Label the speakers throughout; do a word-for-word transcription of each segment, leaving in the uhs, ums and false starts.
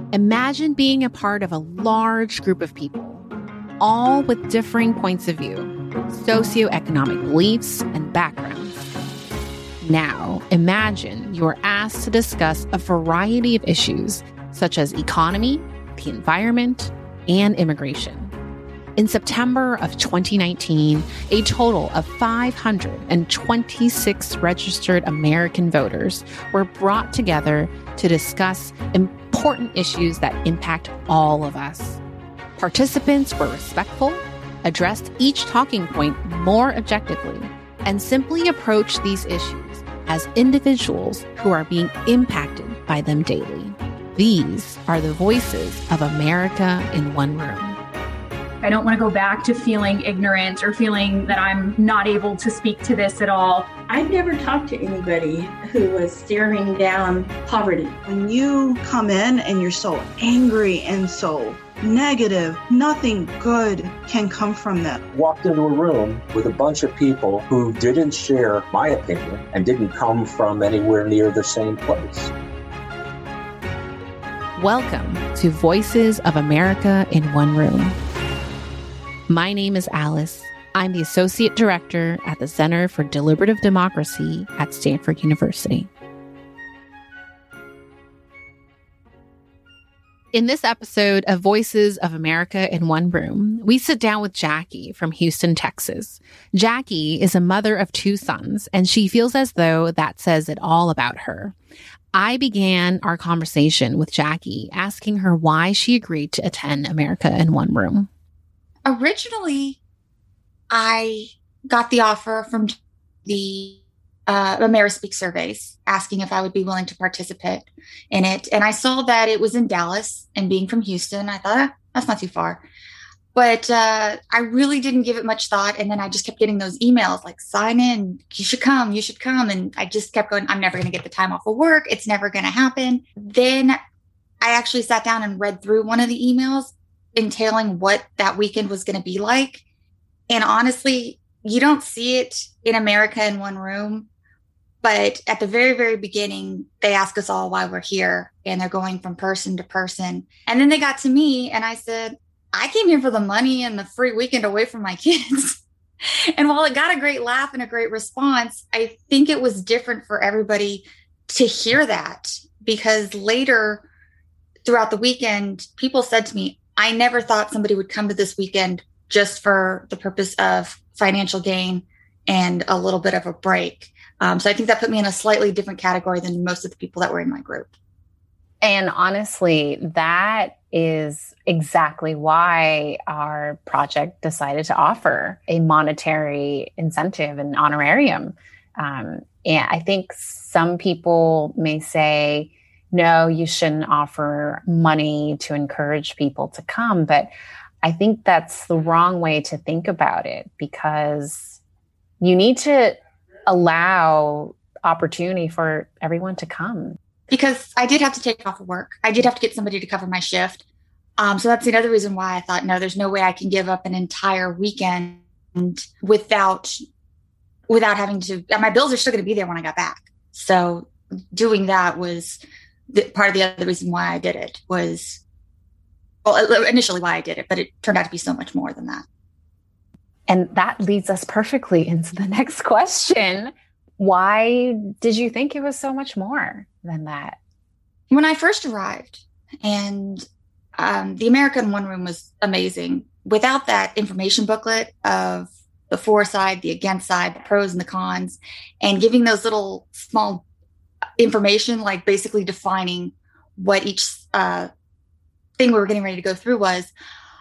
Speaker 1: Imagine being a part of a large group of people, all with differing points of view, socioeconomic beliefs, and backgrounds. Now, imagine you are asked to discuss a variety of issues such as economy, the environment, and immigration. In September of twenty nineteen, a total of five hundred twenty-six registered American voters were brought together to discuss important issues that impact all of us. Participants were respectful, addressed each talking point more objectively, and simply approached these issues as individuals who are being impacted by them daily. These are the voices of America in one room.
Speaker 2: I don't want to go back to feeling ignorant or feeling that I'm not able to speak to this at all.
Speaker 3: I've never talked to anybody who was staring down poverty.
Speaker 4: When you come in and you're so angry and so negative, nothing good can come from that.
Speaker 5: Walked into a room with a bunch of people who didn't share my opinion and didn't come from anywhere near the same place.
Speaker 1: Welcome to Voices of America in One Room. My name is Alice. I'm the Associate Director at the Center for Deliberative Democracy at Stanford University. In this episode of Voices of America in One Room, we sit down with Jackie from Houston, Texas. Jackie is a mother of two sons, and she feels as though that says it all about her. I began our conversation with Jackie asking her why she agreed to attend America in One Room.
Speaker 6: Originally, I got the offer from the uh, AmeriSpeak surveys asking if I would be willing to participate in it. And I saw that it was in Dallas, and being from Houston, I thought, ah, that's not too far. But uh, I really didn't give it much thought. And then I just kept getting those emails like, sign in, you should come, you should come. And I just kept going, I'm never going to get the time off of work. It's never going to happen. Then I actually sat down and read through one of the emails entailing what that weekend was going to be like. And honestly, you don't see it in America in One Room. But at the very, very beginning, they ask us all why we're here, and they're going from person to person. And then they got to me and I said, I came here for the money and the free weekend away from my kids. And while it got a great laugh and a great response, I think it was different for everybody to hear that, because later throughout the weekend, people said to me, I never thought somebody would come to this weekend just for the purpose of financial gain and a little bit of a break. Um, so I think that put me in a slightly different category than most of the people that were in my group.
Speaker 7: And honestly, that is exactly why our project decided to offer a monetary incentive and honorarium. Um, and I think some people may say, no, you shouldn't offer money to encourage people to come. But I think that's the wrong way to think about it, because you need to allow opportunity for everyone to come.
Speaker 6: Because I did have to take off of work. I did have to get somebody to cover my shift. Um, so that's another reason why I thought, no, there's no way I can give up an entire weekend without, without having to, my bills are still going to be there when I got back. So doing that was the, part of the other reason why I did it was, well, initially why I did it, but it turned out to be so much more than that.
Speaker 7: And that leads us perfectly into the next question. Why did you think it was so much more than that?
Speaker 6: When I first arrived, and um, the America in One Room was amazing. Without that information booklet of the for side, the against side, the pros and the cons, and giving those little small information, like basically defining what each uh, thing we were getting ready to go through was,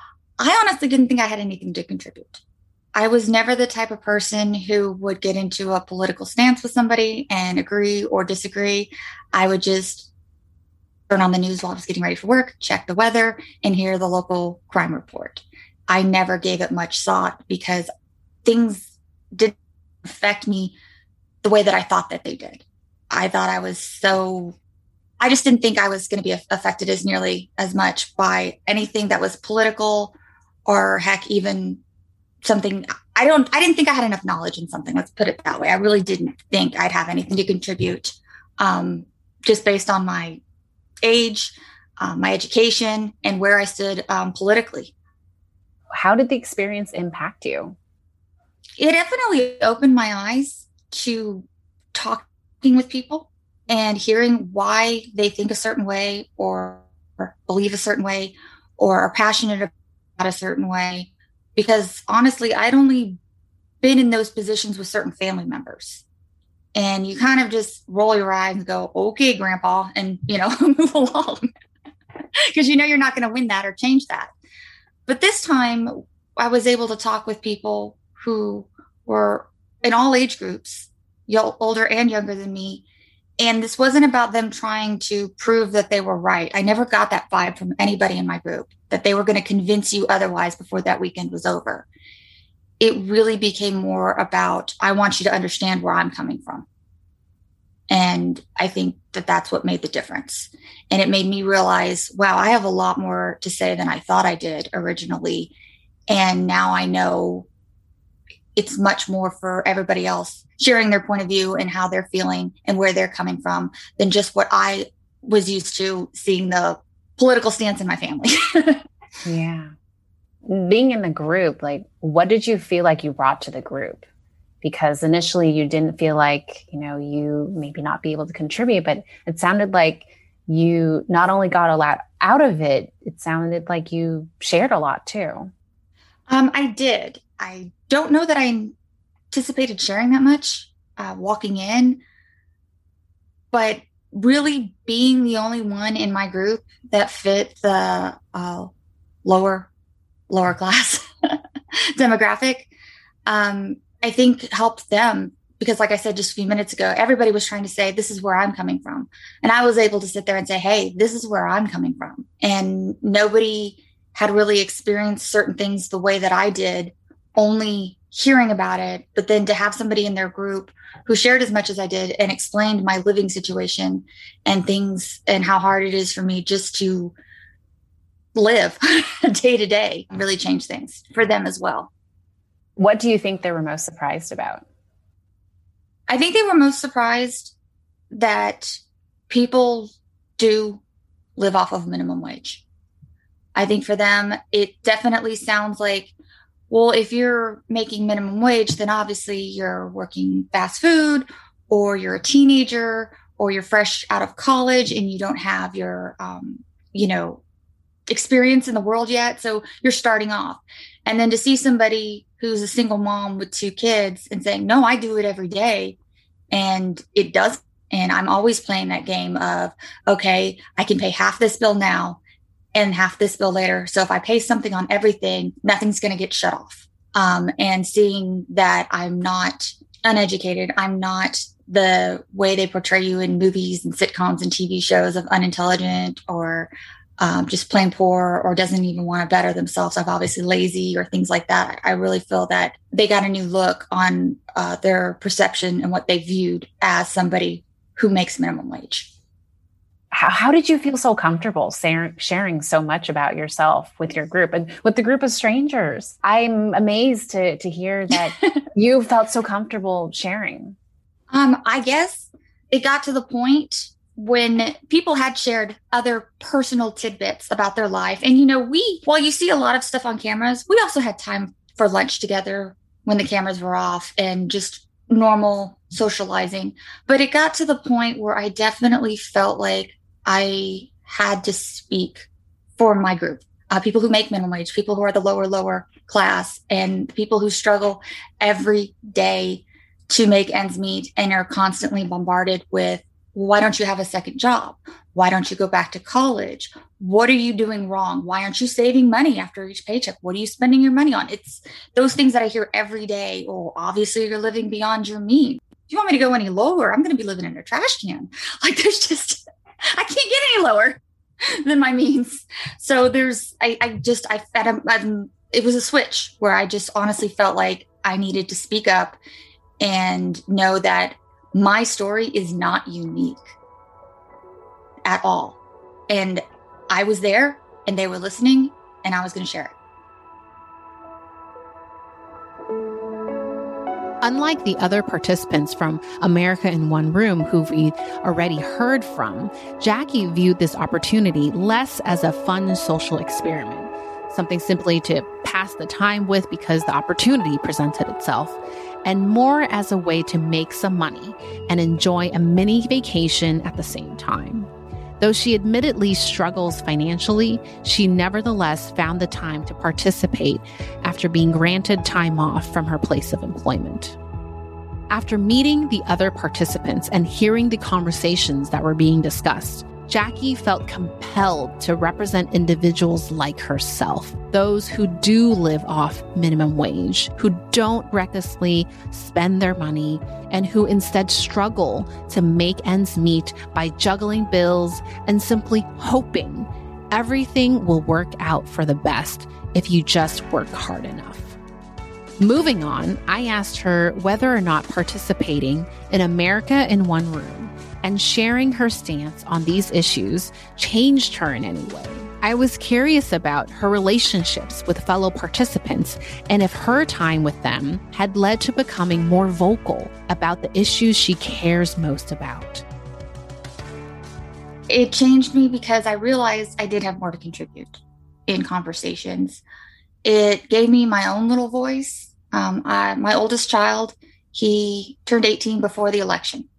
Speaker 6: I honestly didn't think I had anything to contribute. I was never the type of person who would get into a political stance with somebody and agree or disagree. I would just turn on the news while I was getting ready for work, check the weather, and hear the local crime report. I never gave it much thought because things didn't affect me the way that I thought that they did. I thought I was so, I just didn't think I was going to be affected as nearly as much by anything that was political or heck, even something. I don't, I didn't think I had enough knowledge in something. Let's put it that way. I really didn't think I'd have anything to contribute, um, just based on my age, uh, my education, and where I stood um, politically.
Speaker 7: How did the experience impact you?
Speaker 6: It definitely opened my eyes to talking with people and hearing why they think a certain way or, or believe a certain way or are passionate about a certain way. Because honestly, I'd only been in those positions with certain family members. And you kind of just roll your eyes and go, okay, grandpa, and, you know, move along. Because you know you're not going to win that or change that. But this time, I was able to talk with people who were in all age groups, older and younger than me. And this wasn't about them trying to prove that they were right. I never got that vibe from anybody in my group, that they were going to convince you otherwise before that weekend was over. It really became more about, I want you to understand where I'm coming from. And I think that that's what made the difference. And it made me realize, wow, I have a lot more to say than I thought I did originally. And now I know it's much more for everybody else sharing their point of view and how they're feeling and where they're coming from than just what I was used to seeing the political stance in my family.
Speaker 7: Yeah. Being in the group, like, what did you feel like you brought to the group? Because initially you didn't feel like, you know, you maybe not be able to contribute, but it sounded like you not only got a lot out of it, it sounded like you shared a lot too.
Speaker 6: Um, I did. I don't know that I anticipated sharing that much uh, walking in, but really being the only one in my group that fit the uh, lower, lower class demographic, um, I think helped them. Because like I said just a few minutes ago, everybody was trying to say, this is where I'm coming from. And I was able to sit there and say, hey, this is where I'm coming from. And nobody had really experienced certain things the way that I did, only hearing about it. But then to have somebody in their group who shared as much as I did and explained my living situation and things and how hard it is for me just to live day to day really changed things for them as well.
Speaker 7: What do you think they were most surprised about?
Speaker 6: I think they were most surprised that people do live off of minimum wage. I think for them, it definitely sounds like, well, if you're making minimum wage, then obviously you're working fast food, or you're a teenager, or you're fresh out of college and you don't have your, um, you know, experience in the world yet. So you're starting off. And then to see somebody who's a single mom with two kids and saying, no, I do it every day. And it does. And I'm always playing that game of, okay, I can pay half this bill now and half this bill later. So if I pay something on everything, nothing's going to get shut off. Um, and seeing that I'm not uneducated, I'm not the way they portray you in movies and sitcoms and T V shows of unintelligent or Um, just plain poor or doesn't even want to better themselves. I'm obviously lazy or things like that. I really feel that they got a new look on uh, their perception and what they viewed as somebody who makes minimum wage.
Speaker 7: How, how did you feel so comfortable sa- sharing so much about yourself with your group and with the group of strangers? I'm amazed to, to hear that you felt so comfortable sharing.
Speaker 6: Um, I guess it got to the point when people had shared other personal tidbits about their life. And, you know, we, while you see a lot of stuff on cameras, we also had time for lunch together when the cameras were off and just normal socializing. But it got to the point where I definitely felt like I had to speak for my group, uh, people who make minimum wage, people who are the lower, lower class, and people who struggle every day to make ends meet and are constantly bombarded with, why don't you have a second job? Why don't you go back to college? What are you doing wrong? Why aren't you saving money after each paycheck? What are you spending your money on? It's those things that I hear every day. Oh, obviously you're living beyond your means. If you want me to go any lower, I'm going to be living in a trash can. Like there's just, I can't get any lower than my means. So there's, I, I just, I fed him, I'm, it was a switch where I just honestly felt like I needed to speak up and know that my story is not unique at all. And I was there and they were listening and I was going to share it.
Speaker 1: Unlike the other participants from America in One Room who we already heard from, Jackie viewed this opportunity less as a fun social experiment, something simply to pass the time with because the opportunity presented itself, and more as a way to make some money and enjoy a mini vacation at the same time. Though she admittedly struggles financially, she nevertheless found the time to participate after being granted time off from her place of employment. After meeting the other participants and hearing the conversations that were being discussed, Jackie felt compelled to represent individuals like herself, those who do live off minimum wage, who don't recklessly spend their money, and who instead struggle to make ends meet by juggling bills and simply hoping everything will work out for the best if you just work hard enough. Moving on, I asked her whether or not participating in America in One Room and sharing her stance on these issues changed her in any way. I was curious about her relationships with fellow participants and if her time with them had led to becoming more vocal about the issues she cares most about.
Speaker 6: It changed me because I realized I did have more to contribute in conversations. It gave me my own little voice. Um, I, my oldest child, he turned eighteen before the election.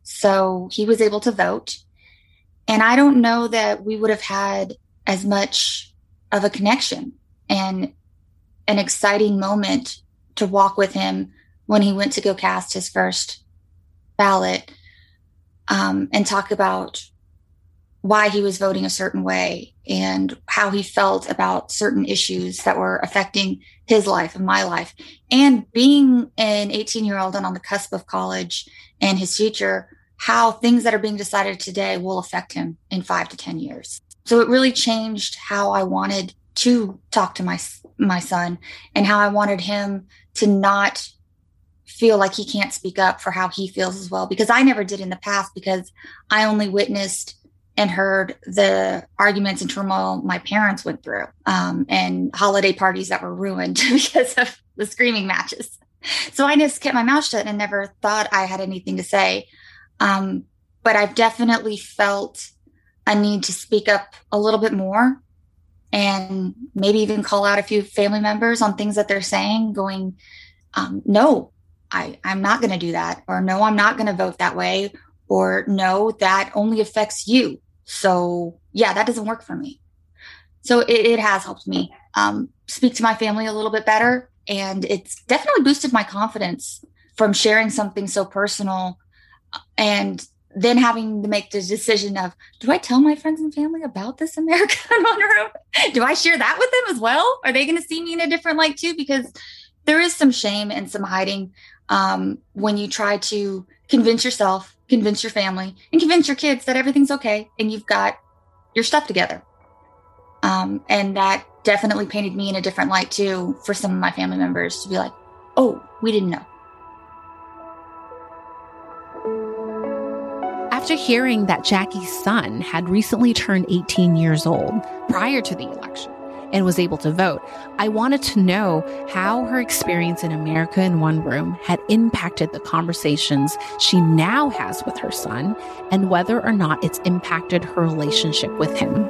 Speaker 6: So he was able to vote. And I don't know that we would have had as much of a connection and an exciting moment to walk with him when he went to go cast his first ballot, um, and talk about why he was voting a certain way and how he felt about certain issues that were affecting his life and my life. And being an eighteen-year-old and on the cusp of college and his future, how things that are being decided today will affect him in five to ten years. So it really changed how I wanted to talk to my, my son and how I wanted him to not feel like he can't speak up for how he feels as well, because I never did in the past, because I only witnessed and heard the arguments and turmoil my parents went through, um, and holiday parties that were ruined because of the screaming matches. So I just kept my mouth shut and never thought I had anything to say. Um, but I've definitely felt a need to speak up a little bit more and maybe even call out a few family members on things that they're saying, going, um, no, I, I'm not going to do that. Or no, I'm not going to vote that way. Or no, that only affects you. So yeah, that doesn't work for me. So it, it has helped me um, speak to my family a little bit better. And it's definitely boosted my confidence from sharing something so personal and then having to make the decision of, do I tell my friends and family about this America in One Room? Do I share that with them as well? Are they going to see me in a different light too? Because there is some shame and some hiding um, when you try to convince yourself, convince your family, and convince your kids that everything's okay and you've got your stuff together. Um, and that definitely painted me in a different light too for some of my family members to be like, oh, we didn't know.
Speaker 1: After hearing that Jackie's son had recently turned eighteen years old prior to the election and was able to vote, I wanted to know how her experience in America in One Room had impacted the conversations she now has with her son and whether or not it's impacted her relationship with him.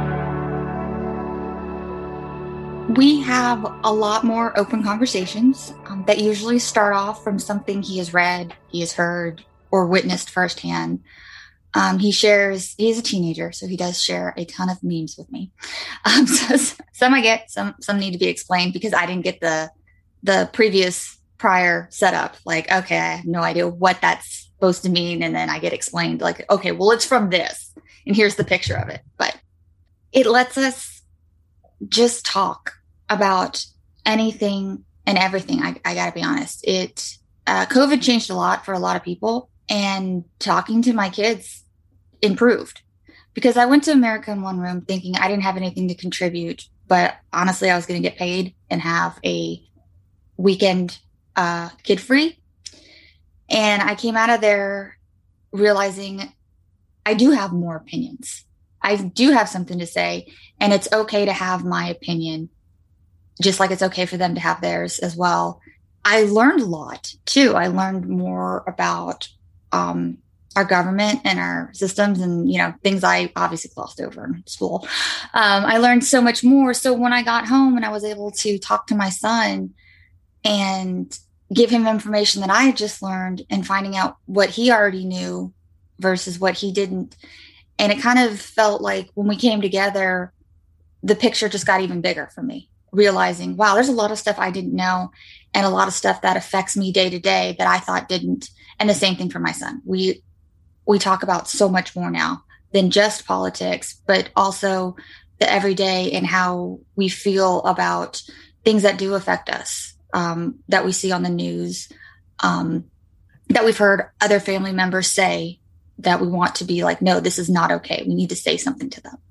Speaker 6: We have a lot more open conversations um, that usually start off from something he has read, he has heard, or witnessed firsthand. Um, he shares, he is a teenager, so he does share a ton of memes with me. Um, so some I get, some some need to be explained because I didn't get the the previous prior setup. Like, okay, I have no idea what that's supposed to mean. And then I get explained like, okay, well, it's from this. And here's the picture of it. But it lets us just talk about anything and everything. I, I got to be honest. It uh, COVID changed a lot for a lot of people. And talking to my kids improved because I went to America in One Room thinking I didn't have anything to contribute, but honestly, I was going to get paid and have a weekend uh, kid free. And I came out of there realizing I do have more opinions. I do have something to say, and it's okay to have my opinion, just like it's okay for them to have theirs as well. I learned a lot too. I learned more about um, our government and our systems and, you know, things I obviously glossed over in school. Um, I learned so much more. So when I got home and I was able to talk to my son and give him information that I had just learned and finding out what he already knew versus what he didn't. And it kind of felt like when we came together, the picture just got even bigger for me, realizing, wow, there's a lot of stuff I didn't know and a lot of stuff that affects me day to day that I thought didn't. And the same thing for my son. We, we talk about so much more now than just politics, but also the everyday and how we feel about things that do affect us, um, that we see on the news, um, that we've heard other family members say that we want to be like, no, this is not okay. We need to say something to them.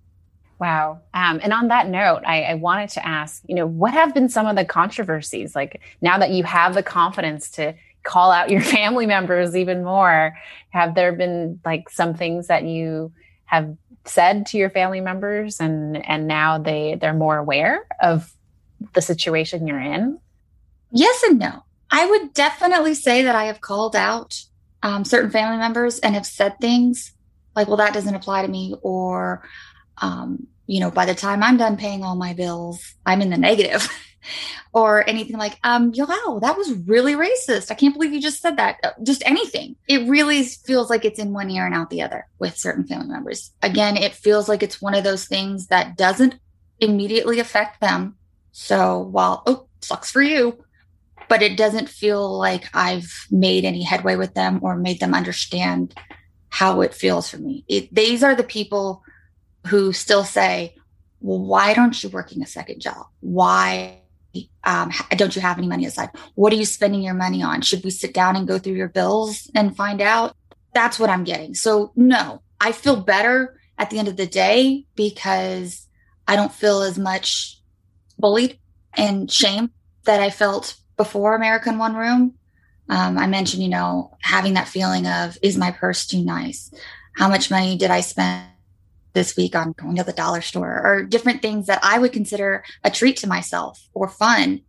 Speaker 7: Wow. Um, and on that note, I, I wanted to ask, you know, what have been some of the controversies? Like now that you have the confidence to call out your family members even more, have there been like some things that you have said to your family members and, and now they, they're more aware of the situation you're in?
Speaker 6: Yes and no. I would definitely say that I have called out um, certain family members and have said things like, well, that doesn't apply to me, or Um, you know, by the time I'm done paying all my bills, I'm in the negative or anything like, um, wow, that was really racist. I can't believe you just said that. Just anything. It really feels like it's in one ear and out the other with certain family members. Again, it feels like it's one of those things that doesn't immediately affect them. So while, oh, sucks for you, but it doesn't feel like I've made any headway with them or made them understand how it feels for me. It, these are the people who still say, well, why aren't you working a second job? Why um, don't you have any money aside? What are you spending your money on? Should we sit down and go through your bills and find out? That's what I'm getting. So no, I feel better at the end of the day because I don't feel as much bullied and shame that I felt before America in One Room. Um, I mentioned, you know, having that feeling of, is my purse too nice? How much money did I spend this week on going to the dollar store, or different things that I would consider a treat to myself or fun.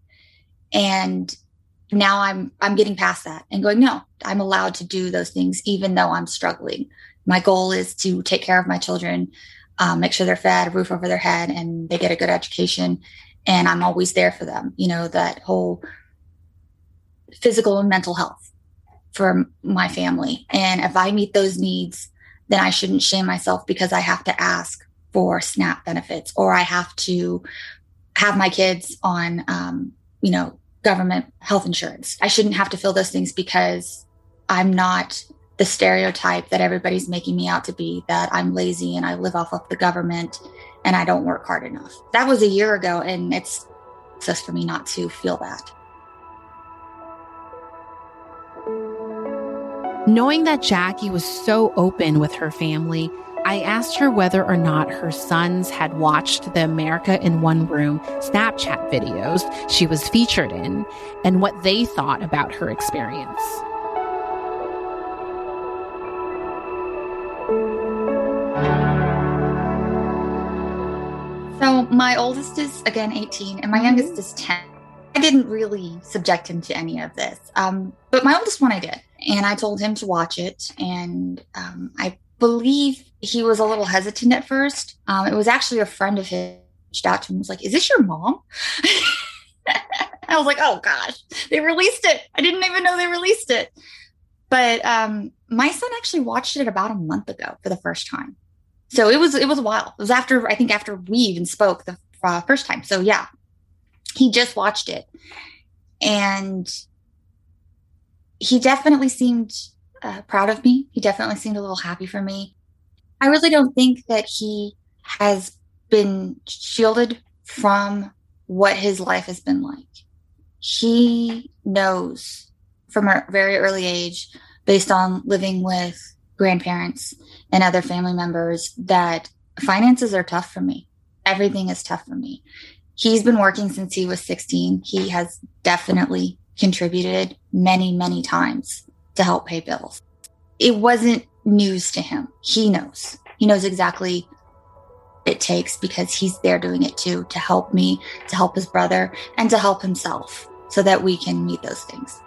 Speaker 6: And now I'm, I'm getting past that and going, no, I'm allowed to do those things, even though I'm struggling. My goal is to take care of my children, um, make sure they're fed, a roof over their head, and they get a good education. And I'm always there for them. You know, that whole physical and mental health for my family. And if I meet those needs, then I shouldn't shame myself because I have to ask for SNAP benefits, or I have to have my kids on, um, you know, government health insurance. I shouldn't have to feel those things because I'm not the stereotype that everybody's making me out to be, that I'm lazy and I live off of the government and I don't work hard enough. That was a year ago, and it's just for me not to feel that.
Speaker 1: Knowing that Jackie was so open with her family, I asked her whether or not her sons had watched the America in One Room Snapchat videos she was featured in and what they thought about her experience.
Speaker 6: So my oldest is, again, eighteen, and my mm-hmm. youngest is ten. I didn't really subject him to any of this, um, but my oldest one I did. And I told him to watch it. And um, I believe he was a little hesitant at first. Um, it was actually a friend of his reached out to him and was like, is this your mom? I was like, oh gosh, they released it. I didn't even know they released it. But um, my son actually watched it about a month ago for the first time. So it was, it was a while. It was after, I think after we even spoke the uh, first time. So yeah, he just watched it. And he definitely seemed uh, proud of me. He definitely seemed a little happy for me. I really don't think that he has been shielded from what his life has been like. He knows from a very early age, based on living with grandparents and other family members, that finances are tough for me. Everything is tough for me. He's been working since he was sixteen. He has definitely contributed many, many times to help pay bills. It wasn't news to him. He knows. He knows exactly what it takes because he's there doing it too, to help me, to help his brother, and to help himself. so that we can meet those things.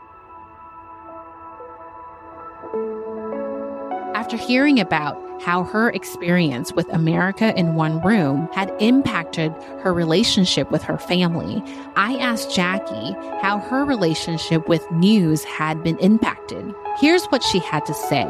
Speaker 1: After hearing about how her experience with America in One Room had impacted her relationship with her family, I asked Jackie how her relationship with news had been impacted. Here's what she had to say.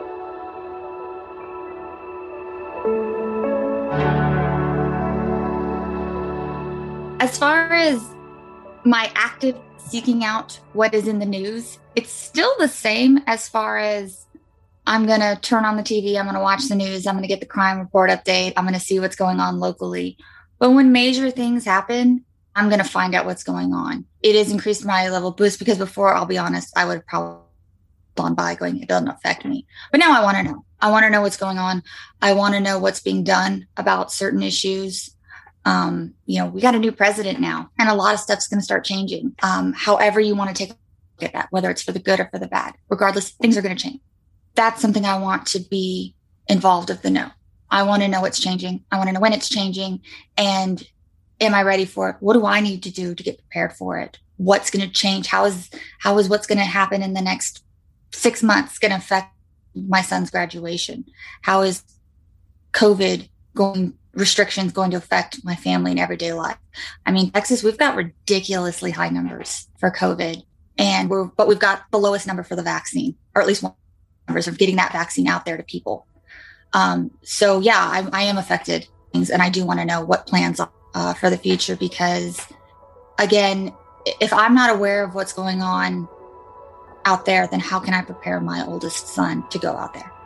Speaker 6: As far as my active seeking out what is in the news, it's still the same as far as I'm going to turn on the T V, I'm going to watch the news, I'm going to get the crime report update, I'm going to see what's going on locally. But when major things happen, I'm going to find out what's going on. It has increased my level of boost because before, I'll be honest, I would have probably gone by going, it doesn't affect me. But now I want to know. I want to know what's going on. I want to know what's being done about certain issues. Um, you know, we got a new president now, and a lot of stuff's going to start changing. Um, however you want to take a look at that, whether it's for the good or for the bad, regardless, things are going to change. That's something I want to be involved of the know. I want to know what's changing. I want to know when it's changing. And am I ready for it? What do I need to do to get prepared for it? What's going to change? How is, how is what's going to happen in the next six months going to affect my son's graduation? How is COVID going, restrictions going to affect my family and everyday life? I mean, Texas, we've got ridiculously high numbers for COVID, and we're, but we've got the lowest number for the vaccine, or at least one numbers of getting that vaccine out there to people. Um, so yeah, I, I am affected things, and I do want to know what plans are uh, for the future, because again, if I'm not aware of what's going on out there, then how can I prepare my oldest son to go out there?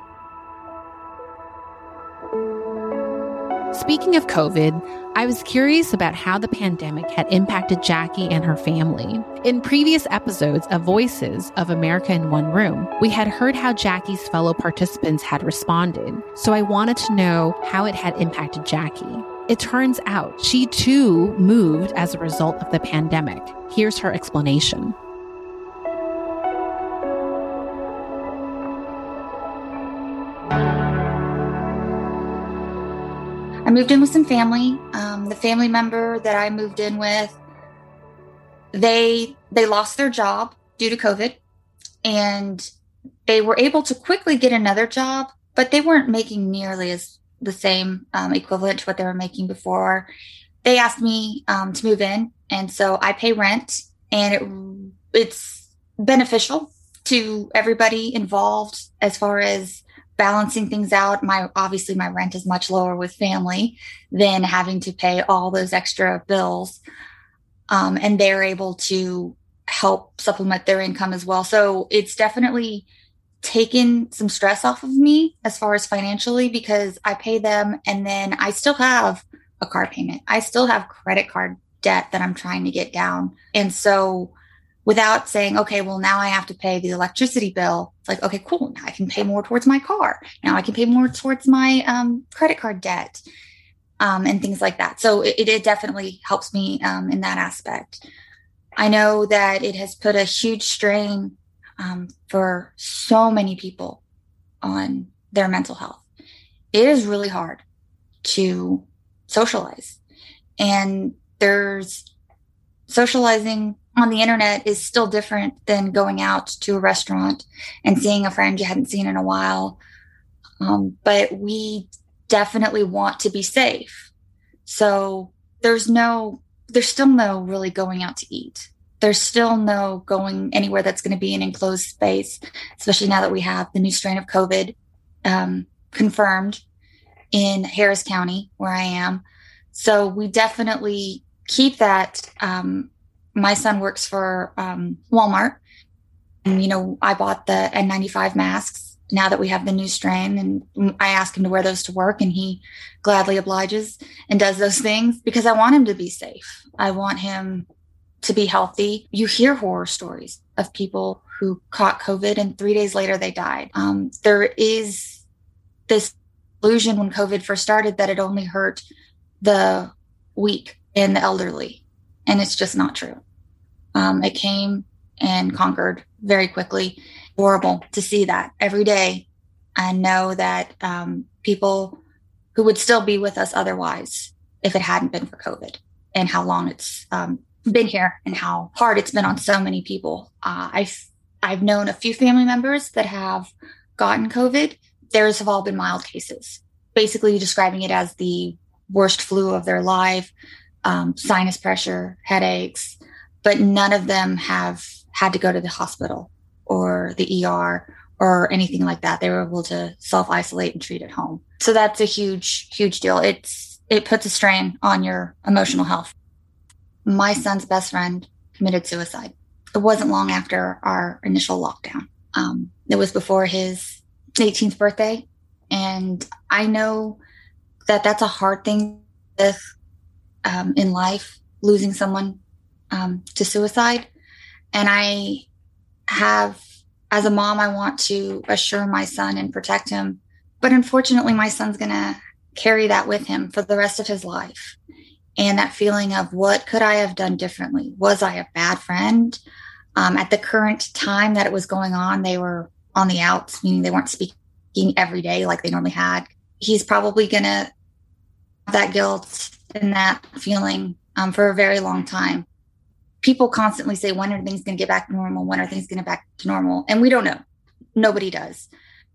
Speaker 1: Speaking of COVID, I was curious about how the pandemic had impacted Jackie and her family. In previous episodes of Voices of America in One Room, we had heard how Jackie's fellow participants had responded, so I wanted to know how it had impacted Jackie. It turns out she too moved as a result of the pandemic. Here's her explanation.
Speaker 6: I moved in with some family. Um, the family member that I moved in with, they they lost their job due to COVID, and they were able to quickly get another job, but they weren't making nearly as the same um, equivalent to what they were making before. They asked me um, to move in, and so I pay rent, and it, it's beneficial to everybody involved as far as balancing things out. My obviously my rent is much lower with family than having to pay all those extra bills. Um, and they're able to help supplement their income as well. So it's definitely taken some stress off of me as far as financially, because I pay them and then I still have a car payment. I still have credit card debt that I'm trying to get down. And so without saying, okay, well, now I have to pay the electricity bill. It's like, okay, cool. Now I can pay more towards my car. Now I can pay more towards my um, credit card debt um, and things like that. So it, it definitely helps me um, in that aspect. I know that it has put a huge strain um, for so many people on their mental health. It is really hard to socialize. And there's socializing on the internet is still different than going out to a restaurant and seeing a friend you hadn't seen in a while. Um, but we definitely want to be safe. So there's no, there's still no really going out to eat. There's still no going anywhere that's going to be an enclosed space, especially now that we have the new strain of COVID um, confirmed in Harris County, where I am. So we definitely keep that. Um, My son works for um, Walmart. And, you know, I bought the N ninety-five masks now that we have the new strain. And I ask him to wear those to work, and he gladly obliges and does those things because I want him to be safe. I want him to be healthy. You hear horror stories of people who caught COVID and three days later they died. Um, there is this illusion when COVID first started that it only hurt the weak and the elderly. And it's just not true. Um, it came and conquered very quickly. Horrible to see that every day and know that um, people who would still be with us otherwise if it hadn't been for COVID and how long it's um, been here and how hard it's been on so many people. Uh, I've, I've known a few family members that have gotten COVID. Theirs have all been mild cases, basically describing it as the worst flu of their life, um, sinus pressure, headaches, but none of them have had to go to the hospital or the E R or anything like that. They were able to self-isolate and treat at home. So that's a huge, huge deal. It's, it puts a strain on your emotional health. My son's best friend committed suicide. It wasn't long after our initial lockdown. Um, it was before his eighteenth birthday. And I know that that's a hard thing with, um, in life, losing someone um, to suicide. And I have, as a mom, I want to assure my son and protect him. But unfortunately, my son's going to carry that with him for the rest of his life. And that feeling of what could I have done differently? Was I a bad friend? Um, at the current time that it was going on, they were on the outs, meaning they weren't speaking every day like they normally had. He's probably going to have that guilt and that feeling um, for a very long time. People constantly say, when are things going to get back to normal? When are things going to get back to normal? And we don't know. Nobody does.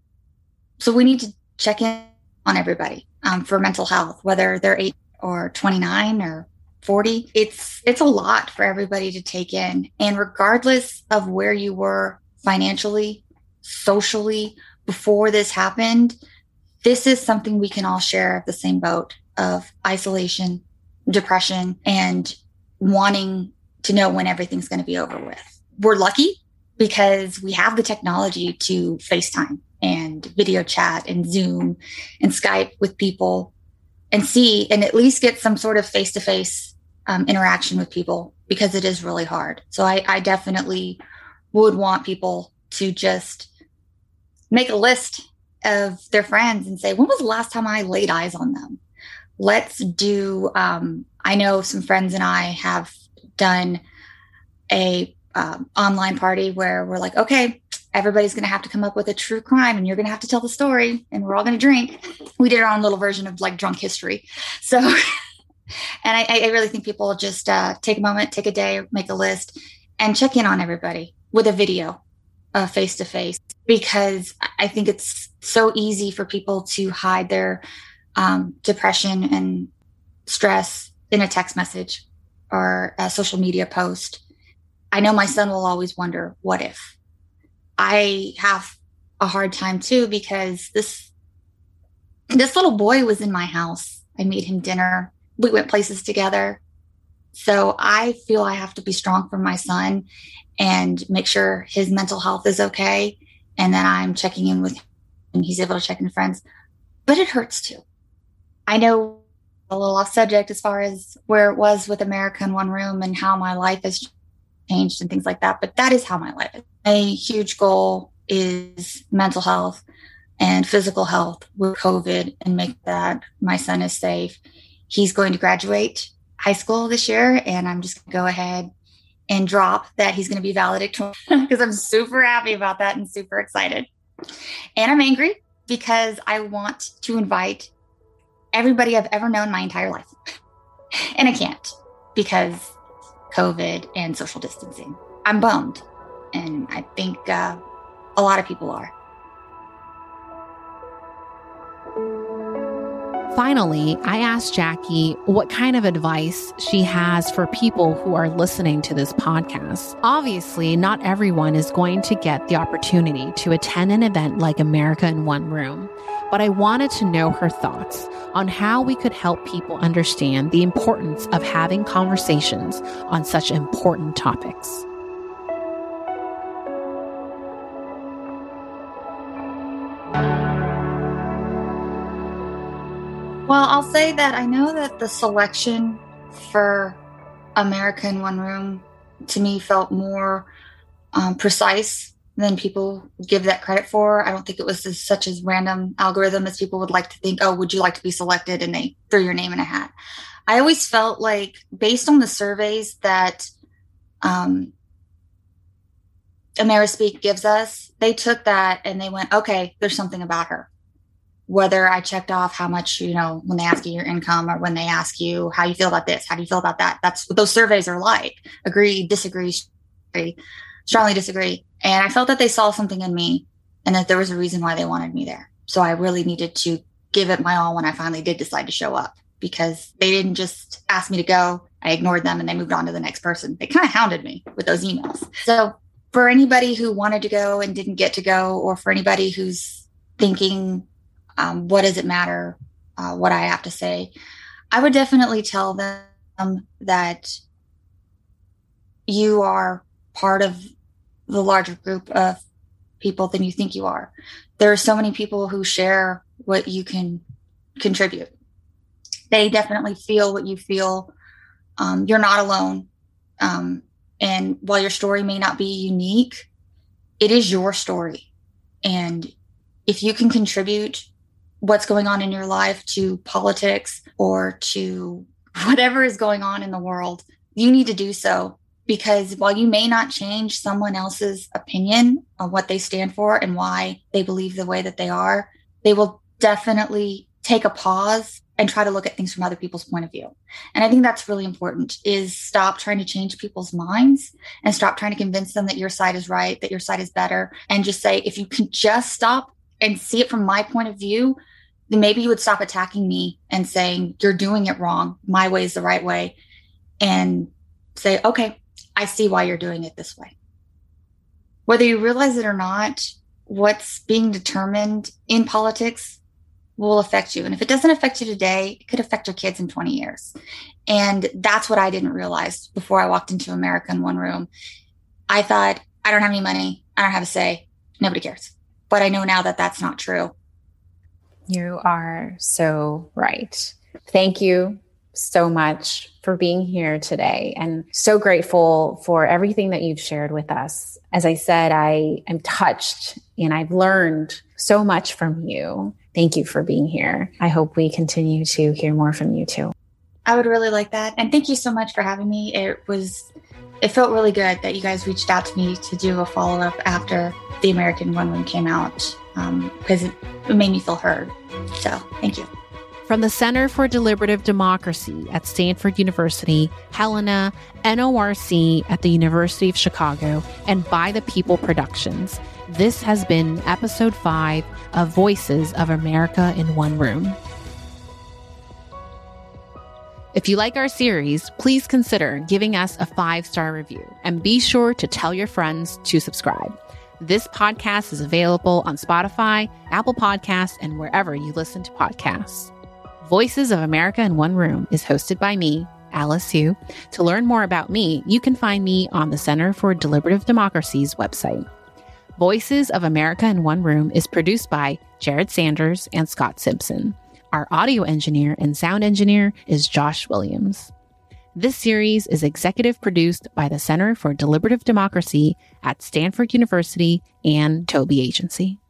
Speaker 6: So we need to check in on everybody um, for mental health, whether they're eight or twenty-nine or forty. It's, it's a lot for everybody to take in. And regardless of where you were financially, socially, before this happened, this is something we can all share the same boat of isolation, depression, and wanting to know when everything's going to be over with. We're lucky because we have the technology to FaceTime and video chat and Zoom and Skype with people and see and at least get some sort of face-to-face um, interaction with people, because it is really hard. So I, I definitely would want people to just make a list of their friends and say, when was the last time I laid eyes on them? Let's do, um, I know some friends and I have done a um, online party where we're like, okay, everybody's going to have to come up with a true crime and you're going to have to tell the story and we're all going to drink. We did our own little version of like drunk history. So, and I, I really think people just uh, take a moment, take a day, make a list and check in on everybody with a video uh, face to face, because I think it's so easy for people to hide their um, depression and stress in a text message or a social media post. I know my son will always wonder, what if? I have a hard time too, because this, this little boy was in my house. I made him dinner. We went places together. So I feel I have to be strong for my son and make sure his mental health is okay. And then I'm checking in with him and he's able to check in with friends, but it hurts too. I know a little off subject as far as where it was with America in One Room and how my life has changed and things like that. But that is how my life is. A huge goal is mental health and physical health with COVID and make that my son is safe. He's going to graduate high school this year, and I'm just going to go ahead and drop that he's going to be valedictorian because I'm super happy about that and super excited. And I'm angry because I want to invite everybody I've ever known my entire life. And I can't because COVID and social distancing. I'm bummed. And I think uh, a lot of people are.
Speaker 1: Finally, I asked Jackie what kind of advice she has for people who are listening to this podcast. Obviously, not everyone is going to get the opportunity to attend an event like America in One Room, but I wanted to know her thoughts on how we could help people understand the importance of having conversations on such important topics.
Speaker 6: Well, I'll say that I know that the selection for America in One Room to me felt more um, precise than people give that credit for. I don't think it was as, such as random algorithm as people would like to think, oh, would you like to be selected? And they threw your name in a hat. I always felt like based on the surveys that um, AmeriSpeak gives us, they took that and they went, okay, there's something about her. whether I checked off how much, you know, when they ask you your income or when they ask you how you feel about this, how do you feel about that? That's what those surveys are like. Agree, disagree, strongly disagree. And I felt that they saw something in me and that there was a reason why they wanted me there. So I really needed to give it my all when I finally did decide to show up, because they didn't just ask me to go. I ignored them and they moved on to the next person. They kind of hounded me with those emails. So for anybody who wanted to go and didn't get to go, or for anybody who's thinking, um, what does it matter, uh, what I have to say, I would definitely tell them that you are part of the larger group of people than you think you are. There are so many people who share what you can contribute. They definitely feel what you feel. Um, you're not alone. Um, and while your story may not be unique, it is your story. And if you can contribute what's going on in your life to politics or to whatever is going on in the world, you need to do so. Because while you may not change someone else's opinion on what they stand for and why they believe the way that they are, they will definitely take a pause and try to look at things from other people's point of view. And I think that's really important, is stop trying to change people's minds and stop trying to convince them that your side is right, that your side is better. And just say, if you can just stop and see it from my point of view, then maybe you would stop attacking me and saying, you're doing it wrong. My way is the right way. And say, okay, I see why you're doing it this way. Whether you realize it or not, what's being determined in politics will affect you. And if it doesn't affect you today, it could affect your kids in twenty years. And that's what I didn't realize before I walked into America in one room. I thought, I don't have any money. I don't have a say. Nobody cares. But I know now that that's not true.
Speaker 7: You are so right. Thank you so much for being here today, and so grateful for everything that you've shared with us. As I said, I am touched and I've learned so much from you. Thank you for being here. I hope we continue to hear more from you too.
Speaker 6: I would really like that. And thank you so much for having me. It was, it felt really good that you guys reached out to me to do a follow-up after the American One Room came out, um, because it, it made me feel heard. So thank you.
Speaker 1: From the Center for Deliberative Democracy at Stanford University, Helena, N O R C at the University of Chicago, and By the People Productions, this has been episode five of Voices of America in One Room. If you like our series, please consider giving us a five-star review, and be sure to tell your friends to subscribe. This podcast is available on Spotify, Apple Podcasts, and wherever you listen to podcasts. Voices of America in One Room is hosted by me, Alice Hu. To learn more about me, you can find me on the Center for Deliberative Democracy's website. Voices of America in One Room is produced by Jared Sanders and Scott Simpson. Our audio engineer and sound engineer is Josh Williams. This series is executive produced by the Center for Deliberative Democracy at Stanford University and Toby Agency.